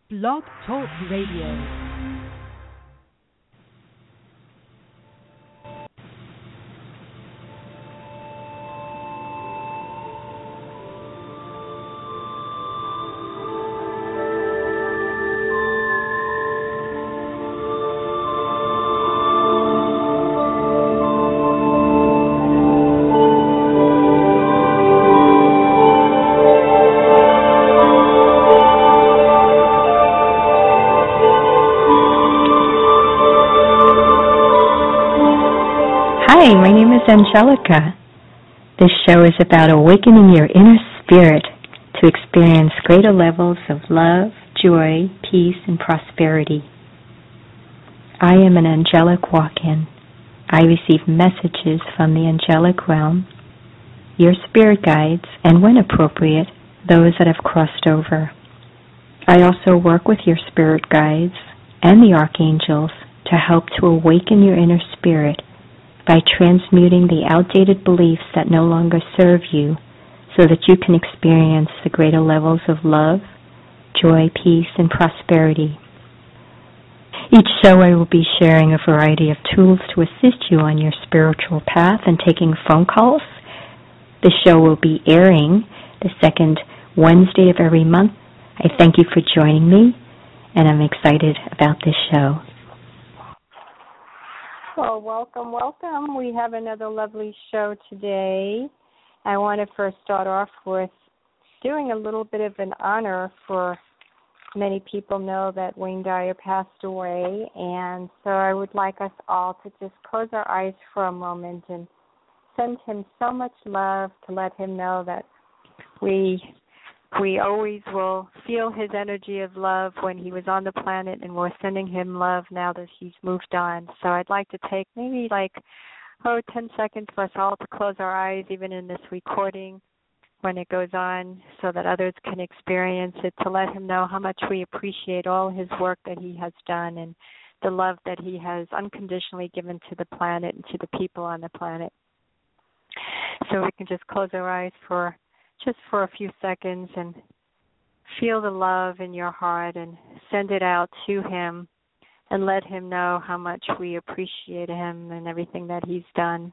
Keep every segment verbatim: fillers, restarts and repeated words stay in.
Blog Talk Radio. Hi, my name is Angelica. This show is about awakening your inner spirit to experience greater levels of love, joy, peace, and prosperity. I am an angelic walk-in. I receive messages from the angelic realm, your spirit guides, and when appropriate, those that have crossed over. I also work with your spirit guides and the archangels to help to awaken your inner spirit by transmuting the outdated beliefs that no longer serve you so that you can experience the greater levels of love, joy, peace, and prosperity. Each show I will be sharing a variety of tools to assist you on your spiritual path and taking phone calls. The show will be airing the second Wednesday of every month. I thank you for joining me, and I'm excited about this show. Well, welcome, welcome. We have another lovely show today. I want to first start off with doing a little bit of an honor for many people know that Wayne Dyer passed away, and so I would like us all to just close our eyes for a moment and send him so much love, to let him know that we we always will feel his energy of love when he was on the planet, and we're sending him love now that he's moved on. So I'd like to take maybe like, oh, ten seconds for us all to close our eyes, even in this recording when it goes on, so that others can experience it, to let him know how much we appreciate all his work that he has done and the love that he has unconditionally given to the planet and to the people on the planet. So we can just close our eyes for just for a few seconds and feel the love in your heart and send it out to him and let him know how much we appreciate him and everything that he's done.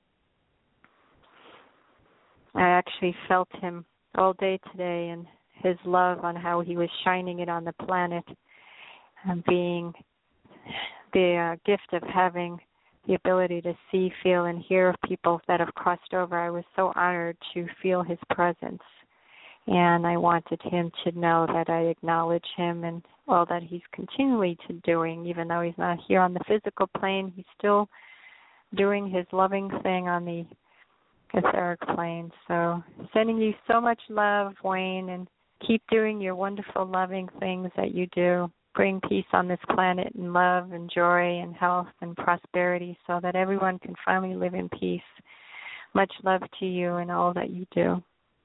I actually felt him all day today and his love on how he was shining it on the planet and being the uh, gift of having the ability to see, feel, and hear people that have crossed over. I was so honored to feel his presence, and I wanted him to know that I acknowledge him and all that he's continually to doing. Even though he's not here on the physical plane, he's still doing his loving thing on the etheric plane. So sending you so much love, Wayne, and keep doing your wonderful, loving things that you do. Bring peace on this planet and love and joy and health and prosperity so that everyone can finally live in peace. Much love to you and all that you do.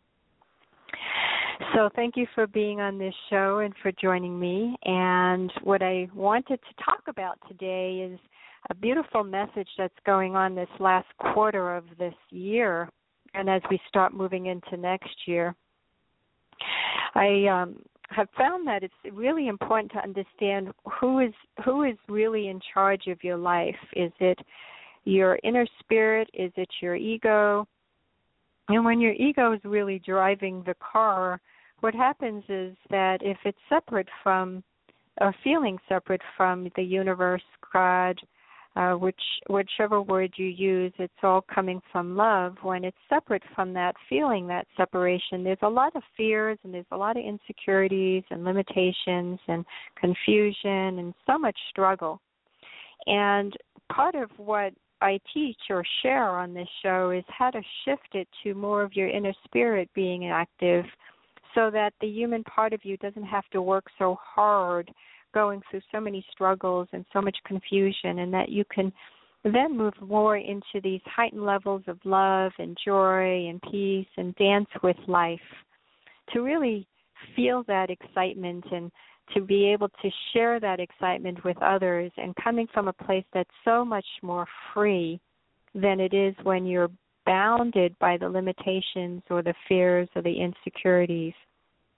So thank you for being on this show and for joining me. And what I wanted to talk about today is a beautiful message that's going on this last quarter of this year, and as we start moving into next year. I um, have found that it's really important to understand who is who is really in charge of your life. Is it your inner spirit? Is it your ego? And when your ego is really driving the car, what happens is that if it's separate from, or feeling separate from the universe, God, Uh, which whichever word you use, it's all coming from love. When it's separate from that feeling, that separation, there's a lot of fears and there's a lot of insecurities and limitations and confusion and so much struggle. And part of what I teach or share on this show is how to shift it to more of your inner spirit being active so that the human part of you doesn't have to work so hard going through so many struggles and so much confusion, and that you can then move more into these heightened levels of love and joy and peace and dance with life, to really feel that excitement and to be able to share that excitement with others, and coming from a place that's so much more free than it is when you're bounded by the limitations or the fears or the insecurities.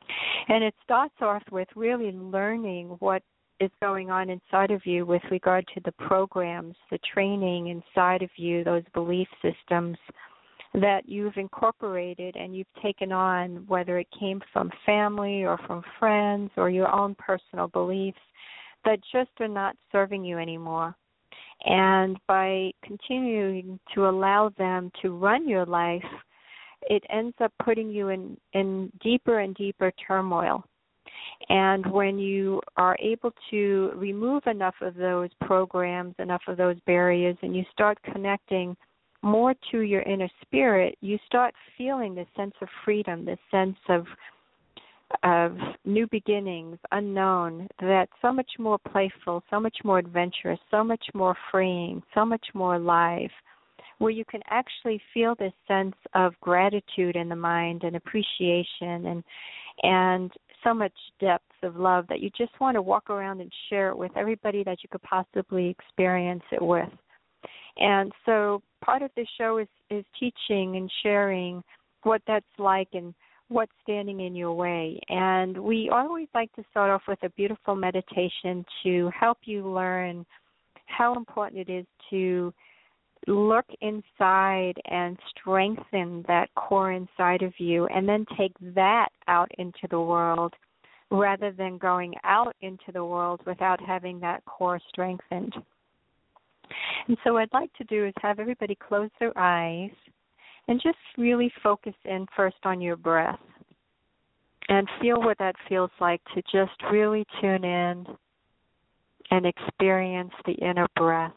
And it starts off with really learning what is going on inside of you with regard to the programs, the training inside of you, those belief systems that you've incorporated and you've taken on, whether it came from family or from friends or your own personal beliefs that just are not serving you anymore. And by continuing to allow them to run your life, it ends up putting you in, in deeper and deeper turmoil. And when you are able to remove enough of those programs, enough of those barriers, and you start connecting more to your inner spirit, you start feeling this sense of freedom, this sense of of new beginnings, unknown, that's so much more playful, so much more adventurous, so much more freeing, so much more alive, where you can actually feel this sense of gratitude in the mind and appreciation and and so much depth of love that you just want to walk around and share it with everybody that you could possibly experience it with. And so part of this show is, is teaching and sharing what that's like and what's standing in your way. And we always like to start off with a beautiful meditation to help you learn how important it is to look inside and strengthen that core inside of you and then take that out into the world rather than going out into the world without having that core strengthened. And so what I'd like to do is have everybody close their eyes and just really focus in first on your breath and feel what that feels like to just really tune in and experience the inner breath.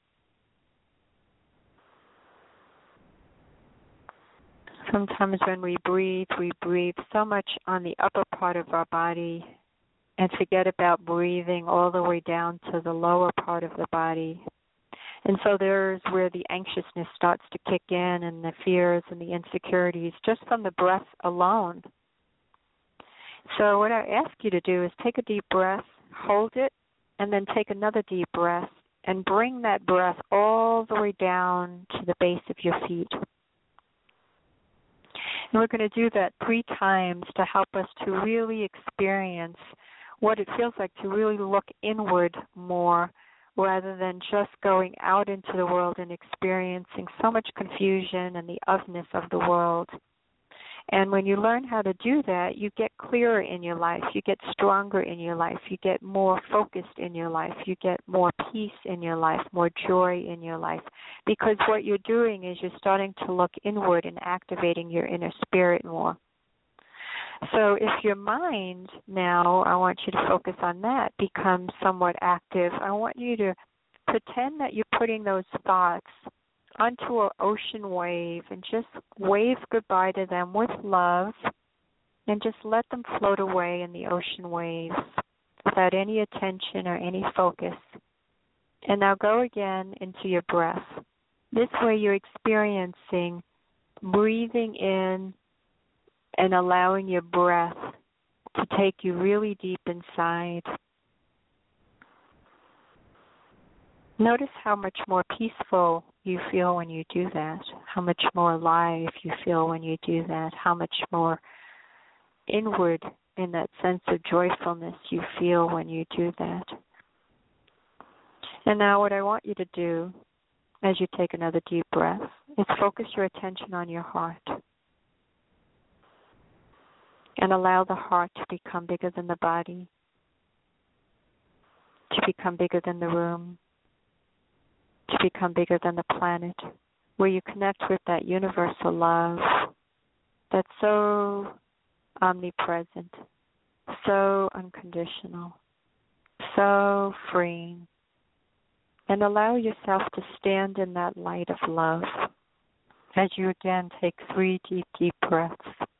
Sometimes when we breathe, we breathe so much on the upper part of our body and forget about breathing all the way down to the lower part of the body. And so there's where the anxiousness starts to kick in and the fears and the insecurities just from the breath alone. So what I ask you to do is take a deep breath, hold it, and then take another deep breath and bring that breath all the way down to the base of your feet. And we're going to do that three times to help us to really experience what it feels like to really look inward more rather than just going out into the world and experiencing so much confusion and the otherness of the world. And when you learn how to do that, you get clearer in your life, you get stronger in your life, you get more focused in your life, you get more peace in your life, more joy in your life. Because what you're doing is you're starting to look inward and activating your inner spirit more. So if your mind now, I want you to focus on that, becomes somewhat active, I want you to pretend that you're putting those thoughts onto an ocean wave and just wave goodbye to them with love and just let them float away in the ocean waves without any attention or any focus. And now go again into your breath. This way you're experiencing breathing in and allowing your breath to take you really deep inside. Notice how much more peaceful you feel when you do that, how much more alive you feel when you do that, how much more inward in that sense of joyfulness you feel when you do that. And now what I want you to do as you take another deep breath is focus your attention on your heart and allow the heart to become bigger than the body, to become bigger than the room, to become bigger than the planet, where you connect with that universal love that's so omnipresent, so unconditional, so freeing, and allow yourself to stand in that light of love as you again take three deep, deep breaths.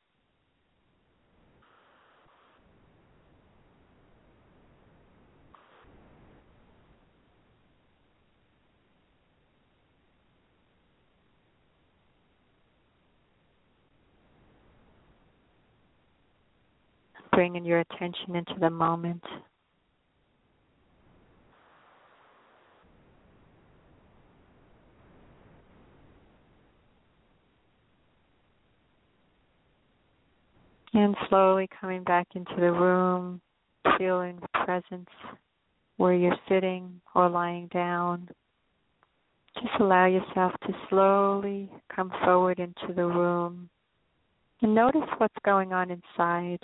Bringing your attention into the moment. And slowly coming back into the room, feeling the presence where you're sitting or lying down. Just allow yourself to slowly come forward into the room and notice what's going on inside.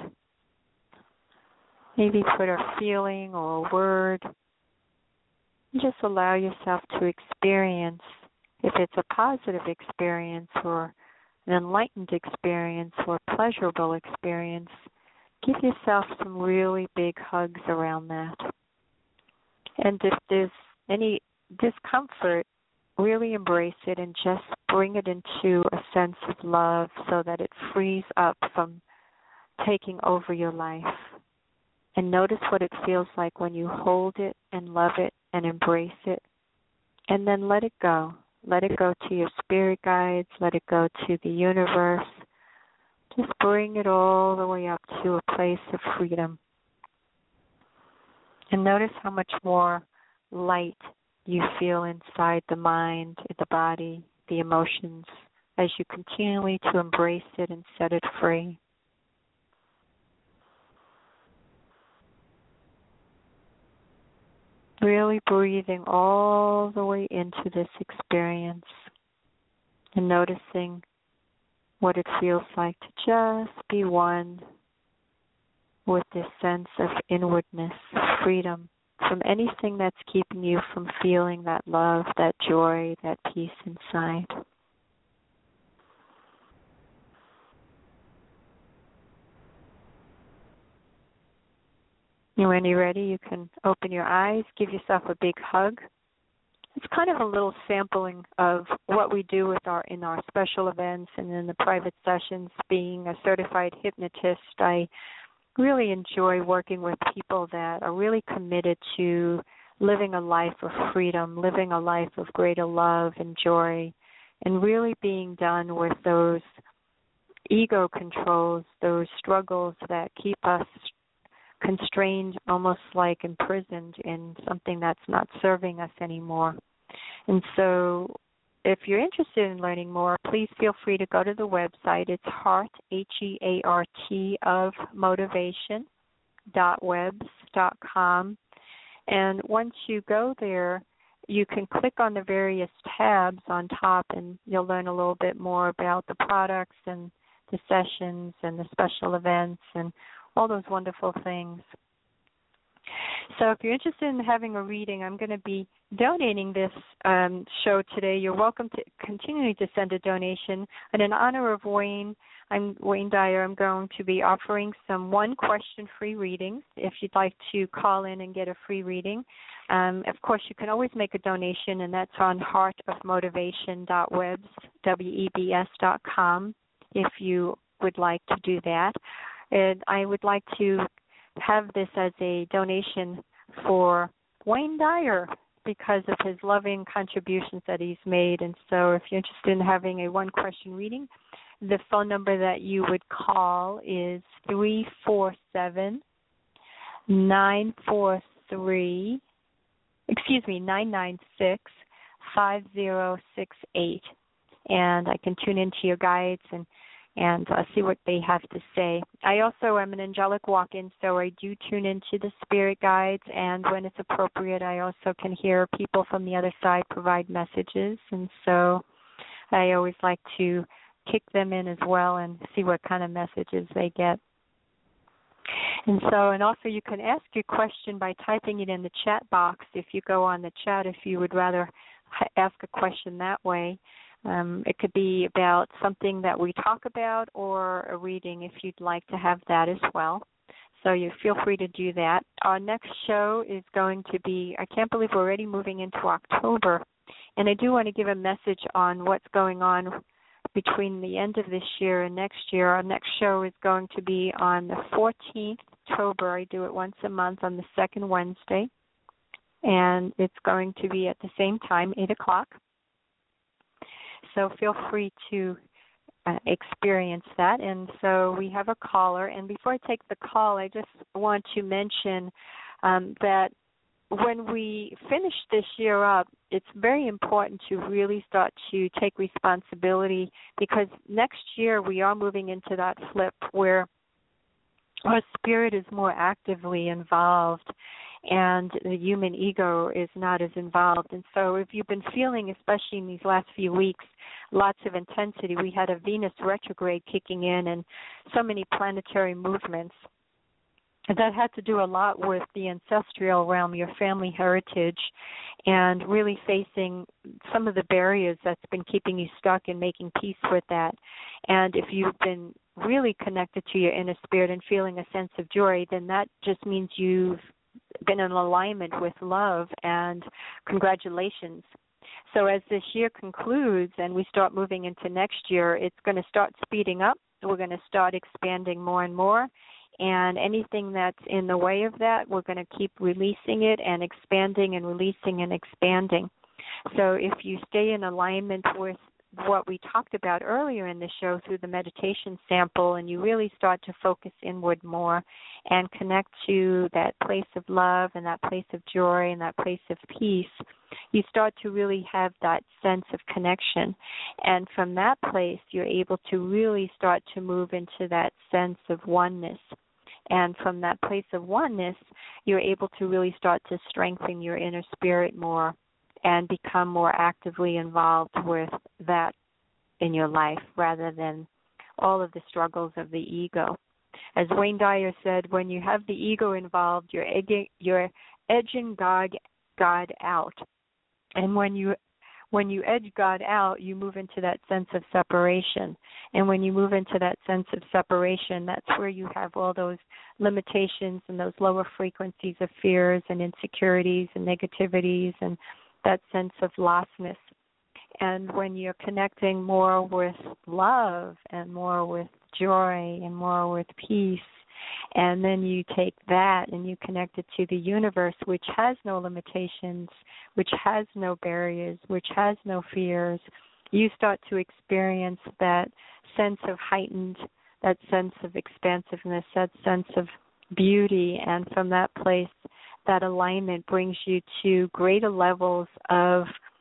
Maybe put a feeling or a word. And just allow yourself to experience, if it's a positive experience or an enlightened experience or pleasurable experience, give yourself some really big hugs around that. And if there's any discomfort, really embrace it and just bring it into a sense of love so that it frees up from taking over your life. And notice what it feels like when you hold it and love it and embrace it. And then let it go. Let it go to your spirit guides. Let it go to the universe. Just bring it all the way up to a place of freedom. And notice how much more light you feel inside the mind, the body, the emotions, as you continually to embrace it and set it free. Really breathing all the way into this experience and noticing what it feels like to just be one with this sense of inwardness, freedom from anything that's keeping you from feeling that love, that joy, that peace inside. And when you're ready, you can open your eyes, give yourself a big hug. It's kind of a little sampling of what we do with our in our special events and in the private sessions. Being a certified hypnotist, I really enjoy working with people that are really committed to living a life of freedom, living a life of greater love and joy, and really being done with those ego controls, those struggles that keep us constrained, almost like imprisoned in something that's not serving us anymore. And so if you're interested in learning more, please feel free to go to the website. It's heart, H E A R T, of motivation dot webs dot com. And once you go there, you can click on the various tabs on top and you'll learn a little bit more about the products and the sessions and the special events and all those wonderful things. So if you're interested in having a reading, I'm going to be donating this um, show today. You're welcome to continue to send a donation. And in honor of Wayne, I'm Wayne Dyer, I'm going to be offering some one-question free readings if you'd like to call in and get a free reading. Um, of course, you can always make a donation, and that's on heart of motivation dot webs, W E B S dot com, if you would like to do that. And I would like to have this as a donation for Wayne Dyer because of his loving contributions that he's made. And so if you're interested in having a one-question reading, the phone number that you would call is three four seven, nine four three, excuse me, nine nine six, five zero six eight. And I can tune into your guides and and uh, see what they have to say. I also am an angelic walk-in, so I do tune into the spirit guides, and when it's appropriate, I also can hear people from the other side provide messages, and so I always like to kick them in as well and see what kind of messages they get. And so, and also you can ask your question by typing it in the chat box if you go on the chat, if you would rather ask a question that way. Um, it could be about something that we talk about or a reading if you'd like to have that as well. So you feel free to do that. Our next show is going to be, I can't believe we're already moving into October. And I do want to give a message on what's going on between the end of this year and next year. Our next show is going to be on the fourteenth of October. I do it once a month on the second Wednesday. And it's going to be at the same time, eight o'clock. So feel free to uh, experience that. And so we have a caller. And before I take the call, I just want to mention um, that when we finish this year up, it's very important to really start to take responsibility because next year we are moving into that flip where our spirit is more actively involved, and the human ego is not as involved. And so if you've been feeling, especially in these last few weeks, lots of intensity, we had a Venus retrograde kicking in and so many planetary movements. And that had to do a lot with the ancestral realm, your family heritage, and really facing some of the barriers that's been keeping you stuck and making peace with that. And if you've been really connected to your inner spirit and feeling a sense of joy, then that just means you've been in alignment with love, and congratulations. So as this year concludes and we start moving into next year, it's going to start speeding up. We're going to start expanding more and more. And anything that's in the way of that, we're going to keep releasing it and expanding and releasing and expanding. So if you stay in alignment with what we talked about earlier in the show through the meditation sample, and you really start to focus inward more and connect to that place of love and that place of joy and that place of peace, you start to really have that sense of connection. And from that place, you're able to really start to move into that sense of oneness. And from that place of oneness, you're able to really start to strengthen your inner spirit more and become more actively involved with that in your life rather than all of the struggles of the ego. As Wayne Dyer said, when you have the ego involved, you're edging, you're edging God, God out. And when you when you edge God out, you move into that sense of separation. And when you move into that sense of separation, that's where you have all those limitations and those lower frequencies of fears and insecurities and negativities and that sense of lostness. And when you're connecting more with love and more with joy and more with peace, and then you take that and you connect it to the universe, which has no limitations, which has no barriers, which has no fears, you start to experience that sense of heightened, that sense of expansiveness, that sense of beauty. And from that place, that alignment brings you to greater levels of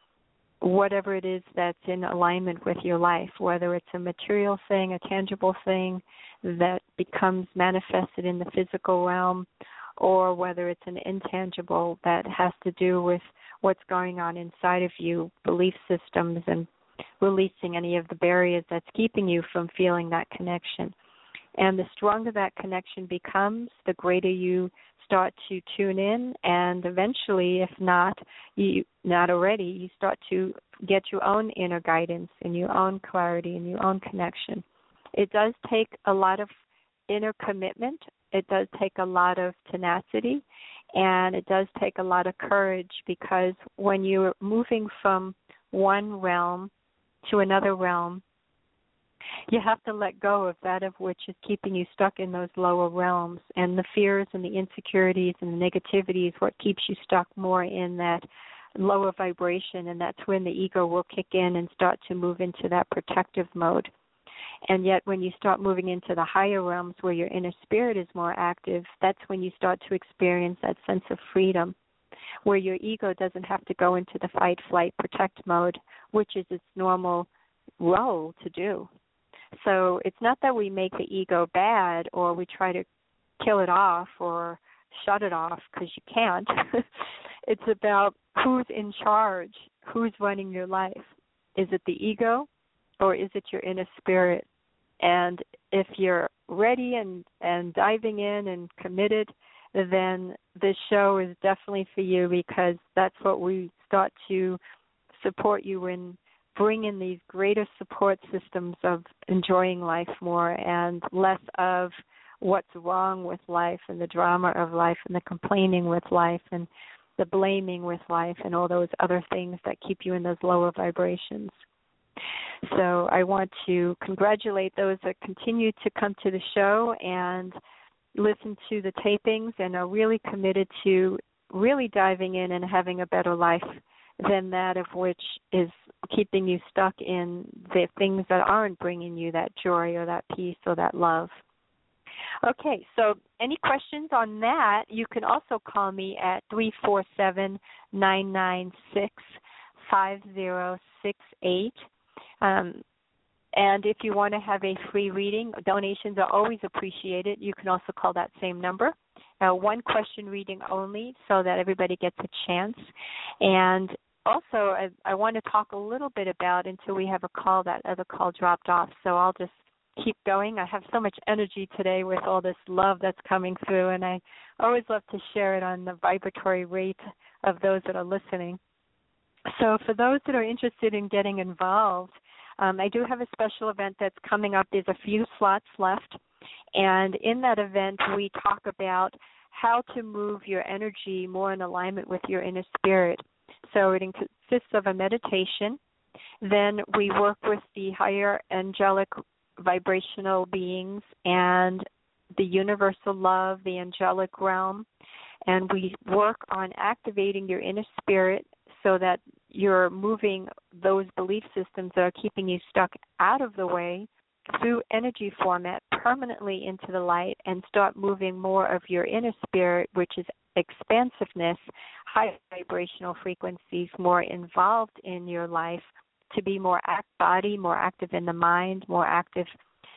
whatever it is that's in alignment with your life, whether it's a material thing, a tangible thing that becomes manifested in the physical realm, or whether it's an intangible that has to do with what's going on inside of you, belief systems, and releasing any of the barriers that's keeping you from feeling that connection. And the stronger that connection becomes, the greater you start to tune in, and eventually, if not, you not already, you start to get your own inner guidance and your own clarity and your own connection. It does take a lot of inner commitment. It does take a lot of tenacity, and it does take a lot of courage, because when you're moving from one realm to another realm, you have to let go of that of which is keeping you stuck in those lower realms. And the fears and the insecurities and the negativity is what keeps you stuck more in that lower vibration, and that's when the ego will kick in and start to move into that protective mode. And yet when you start moving into the higher realms where your inner spirit is more active, that's when you start to experience that sense of freedom, where your ego doesn't have to go into the fight, flight, protect mode, which is its normal role to do. So it's not that we make the ego bad or we try to kill it off or shut it off, because you can't. It's about who's in charge, who's running your life. Is it the ego or is it your inner spirit? And if you're ready and, and diving in and committed, then this show is definitely for you, because that's what we start to support you in. Bring in these greater support systems of enjoying life more and less of what's wrong with life and the drama of life and the complaining with life and the blaming with life and all those other things that keep you in those lower vibrations. So I want to congratulate those that continue to come to the show and listen to the tapings and are really committed to really diving in and having a better life than that of which is keeping you stuck in the things that aren't bringing you that joy or that peace or that love. Okay, so any questions on that, you can also call me at three four seven, nine nine six, five zero six eight. Um, And if you want to have a free reading, donations are always appreciated. You can also call that same number. Uh, one question reading only so that everybody gets a chance. And also, I, I want to talk a little bit about until we have a call. That other call dropped off, so I'll just keep going. I have so much energy today with all this love that's coming through, and I always love to share it on the vibratory rate of those that are listening. So for those that are interested in getting involved, um, I do have a special event that's coming up. There's a few slots left, and in that event we talk about how to move your energy more in alignment with your inner spirit. So it consists of a meditation. Then we work with the higher angelic vibrational beings and the universal love, the angelic realm, and we work on activating your inner spirit so that you're moving those belief systems that are keeping you stuck out of the way through energy format permanently into the light, and start moving more of your inner spirit, which is expansiveness, high vibrational frequencies, more involved in your life, to be more act body, more active in the mind, more active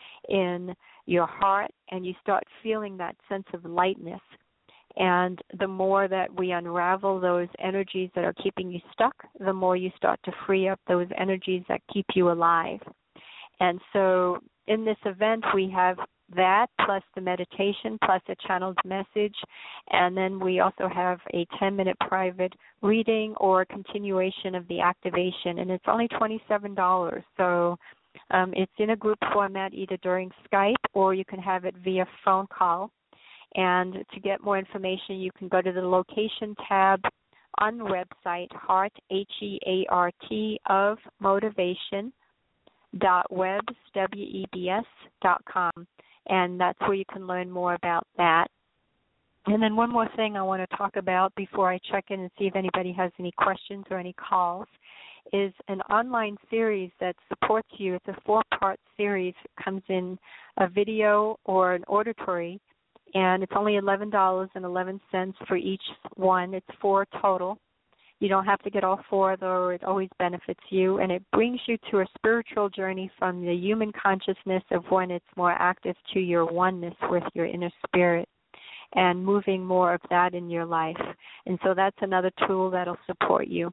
in your heart, and you start feeling that sense of lightness. And the more that we unravel those energies that are keeping you stuck, the more you start to free up those energies that keep you alive. And so in this event, we have that plus the meditation plus a channeled message, and then we also have a ten-minute private reading or a continuation of the activation, and it's only twenty-seven dollars. So um, it's in a group format either during Skype or you can have it via phone call. And to get more information, you can go to the location tab on the website, heart, H E A R T, of motivation dot webs, W E B S, dot com. And that's where you can learn more about that. And then one more thing I want to talk about before I check in and see if anybody has any questions or any calls is an online series that supports you. It's a four-part series. It comes in a video or an auditory, and it's only eleven dollars and eleven cents for each one. It's four total. You don't have to get all four, though. It always benefits you, and it brings you to a spiritual journey from the human consciousness of when it's more active to your oneness with your inner spirit and moving more of that in your life. And so that's another tool that'll support you.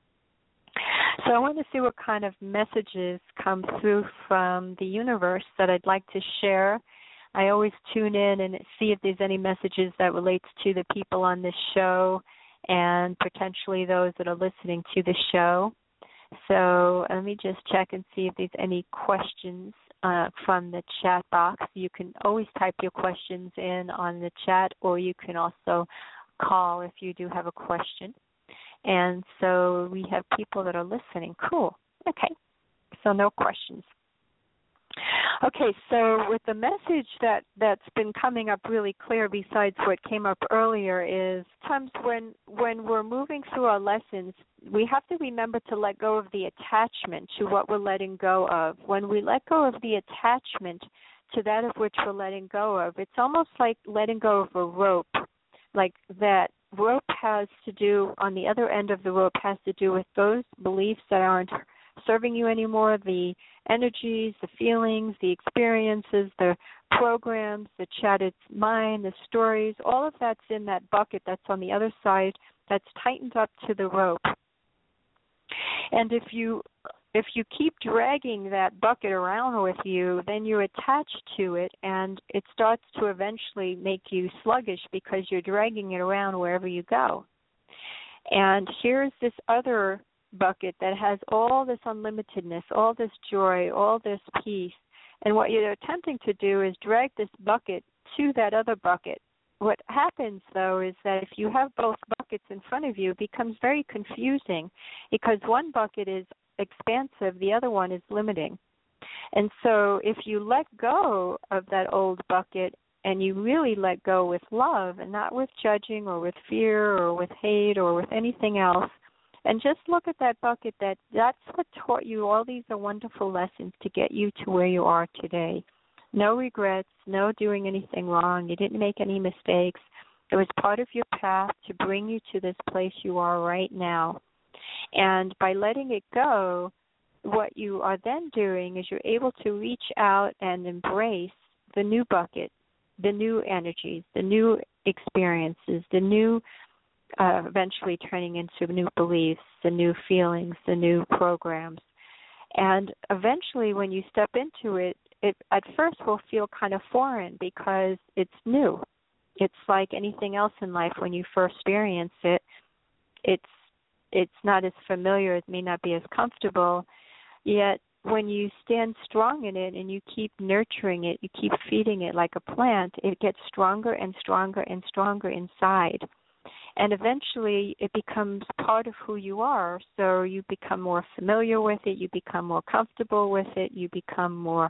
So I want to see what kind of messages come through from the universe that I'd like to share. I always tune in and see if there's any messages that relates to the people on this show and potentially those that are listening to the show. So let me just check and see if there's any questions uh, from the chat box. You can always type your questions in on the chat, or you can also call if you do have a question. And so we have people that are listening. Cool. Okay. So no questions. Okay, so with the message that, that's been coming up really clear besides what came up earlier is times when, when we're moving through our lessons, we have to remember to let go of the attachment to what we're letting go of. When we let go of the attachment to that of which we're letting go of, it's almost like letting go of a rope. Like that rope has to do, on the other end of the rope has to do with those beliefs that aren't serving you anymore, the energies, the feelings, the experiences, the programs, the chatted mind, the stories, all of that's in that bucket that's on the other side that's tightened up to the rope. And if you if you keep dragging that bucket around with you, then you're attached to it, and it starts to eventually make you sluggish because you're dragging it around wherever you go. And here's this other bucket that has all this unlimitedness, all this joy, all this peace. And what you're attempting to do is drag this bucket to that other bucket. What happens, though, is that if you have both buckets in front of you, it becomes very confusing because one bucket is expansive, the other one is limiting. And so if you let go of that old bucket and you really let go with love and not with judging or with fear or with hate or with anything else, and just look at that bucket, that that's what taught you. All these are wonderful lessons to get you to where you are today. No regrets, no doing anything wrong. You didn't make any mistakes. It was part of your path to bring you to this place you are right now. And by letting it go, what you are then doing is you're able to reach out and embrace the new bucket, the new energies, the new experiences, the new, uh, eventually turning into new beliefs, the new feelings, the new programs. And eventually when you step into it, it at first will feel kind of foreign because it's new. It's like anything else in life. When you first experience it, it's it's not as familiar, it may not be as comfortable, yet when you stand strong in it and you keep nurturing it, you keep feeding it like a plant, it gets stronger and stronger and stronger inside. And eventually it becomes part of who you are, so you become more familiar with it, you become more comfortable with it, you become more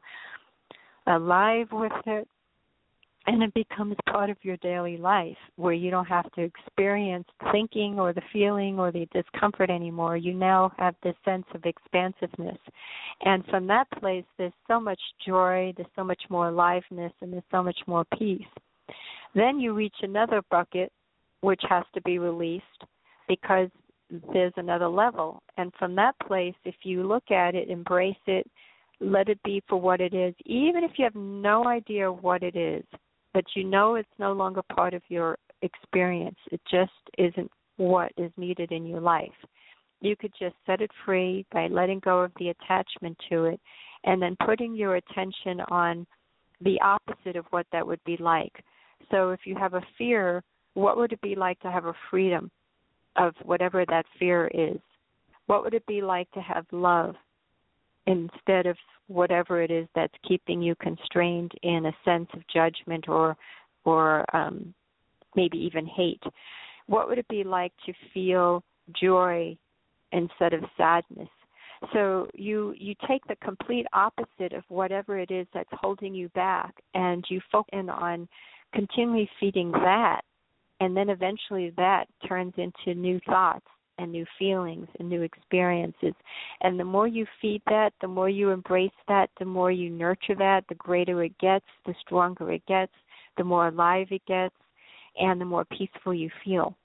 alive with it, and it becomes part of your daily life where you don't have to experience thinking or the feeling or the discomfort anymore. You now have this sense of expansiveness. And from that place, there's so much joy, there's so much more aliveness, and there's so much more peace. Then you reach another bucket, which has to be released because there's another level. And from that place, if you look at it, embrace it, let it be for what it is, even if you have no idea what it is, but you know it's no longer part of your experience. It just isn't what is needed in your life. You could just set it free by letting go of the attachment to it and then putting your attention on the opposite of what that would be like. So if you have a fear, what would it be like to have a freedom of whatever that fear is? What would it be like to have love instead of whatever it is that's keeping you constrained in a sense of judgment or or um, maybe even hate? What would it be like to feel joy instead of sadness? So you, you take the complete opposite of whatever it is that's holding you back, and you focus in on continually feeding that, and then eventually that turns into new thoughts and new feelings and new experiences. And the more you feed that, the more you embrace that, the more you nurture that, the greater it gets, the stronger it gets, the more alive it gets, and the more peaceful you feel.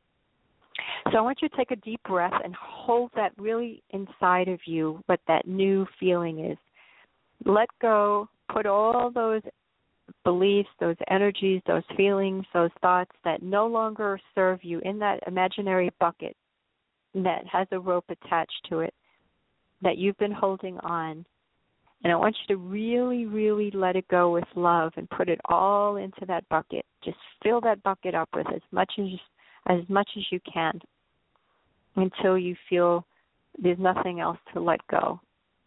So I want you to take a deep breath and hold that really inside of you, what that new feeling is. Let go, put all those beliefs, those energies, those feelings, those thoughts that no longer serve you in that imaginary bucket that has a rope attached to it that you've been holding on. And I want you to really, really let it go with love and put it all into that bucket. Just fill that bucket up with as much as as much as you can until you feel there's nothing else to let go.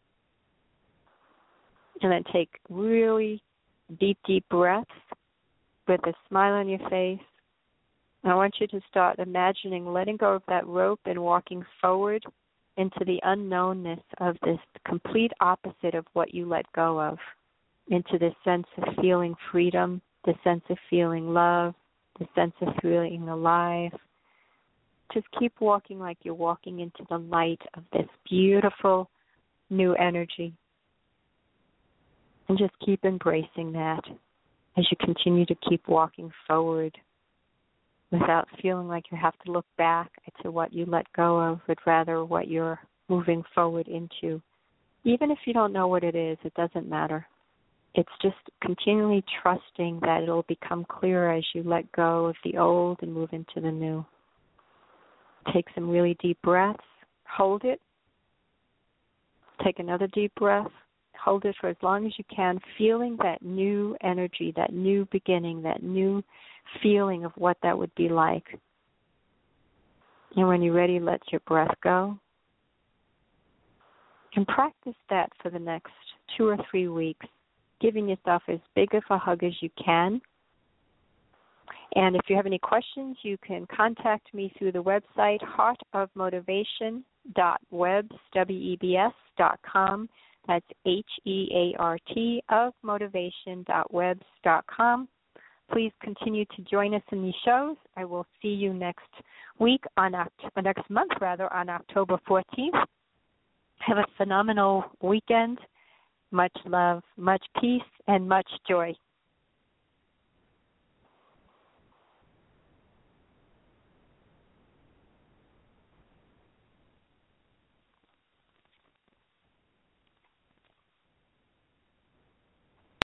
And then take really deep, deep breaths with a smile on your face. And I want you to start imagining letting go of that rope and walking forward into the unknownness of this complete opposite of what you let go of, into this sense of feeling freedom, the sense of feeling love, the sense of feeling alive. Just keep walking like you're walking into the light of this beautiful new energy. And just keep embracing that as you continue to keep walking forward without feeling like you have to look back to what you let go of, but rather what you're moving forward into. Even if you don't know what it is, it doesn't matter. It's just continually trusting that it'll become clearer as you let go of the old and move into the new. Take some really deep breaths. Hold it. Take another deep breath. Hold it for as long as you can, feeling that new energy, that new beginning, that new feeling of what that would be like. And when you're ready, let your breath go. And practice that for the next two or three weeks, giving yourself as big of a hug as you can. And if you have any questions, you can contact me through the website heart of motivation dot webs dot com. That's H E A R T of motivation dot webs dot com. Please continue to join us in these shows. I will see you next week, on Oct- next month rather, on October fourteenth. Have a phenomenal weekend. Much love, much peace, and much joy.